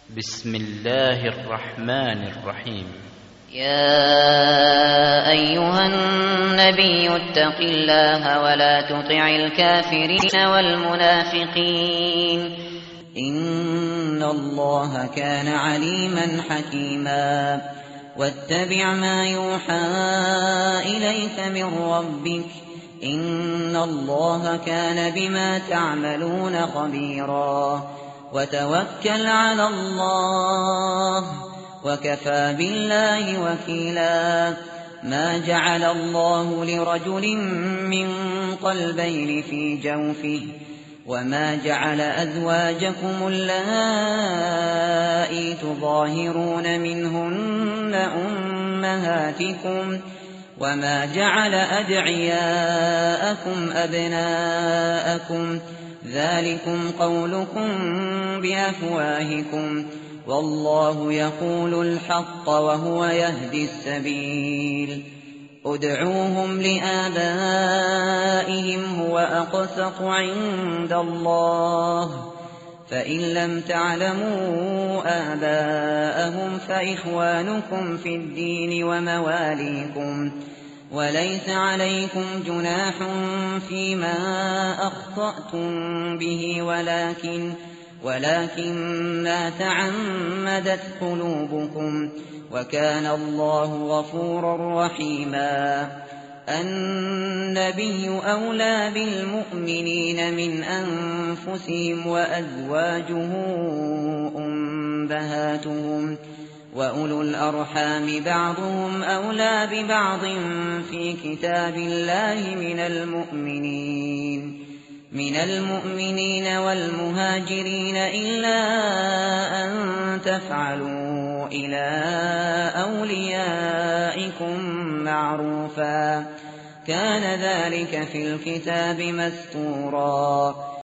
بسم الله الرحمن الرحيم. يا أيها النبي اتق الله ولا تطع الكافرين والمنافقين إن الله كان عليما حكيما. واتبع ما يوحى إليك من ربك إن الله كان بما تعملون خبيرا. وتوكل على الله وكفى بالله وكيلا. ما جعل الله لرجل من قلبين في جوفه وما جعل أزواجكم اللائي تظاهرون منهن أمهاتكم وما جعل أدعياءكم أبناءكم ذلكم قولكم بأفواهكم والله يقول الحق وهو يهدي السبيل. ادعوهم لآبائهم هو أقسط عند الله فإن لم تعلموا آباءهم فإخوانكم في الدين ومواليكم وليس عليكم جناح فيما أخطأتم به ولكن ما تعمدت قلوبكم وكان الله غفورا رحيما. النبي أولى بالمؤمنين من أنفسهم وأزواجه أمهاتهم وأولو الأرحام بعضهم أولى ببعض في كتاب الله من المؤمنين والمهاجرين إلا أن تفعلوا إلى أوليائكم معروفا كان ذلك في الكتاب مستورا.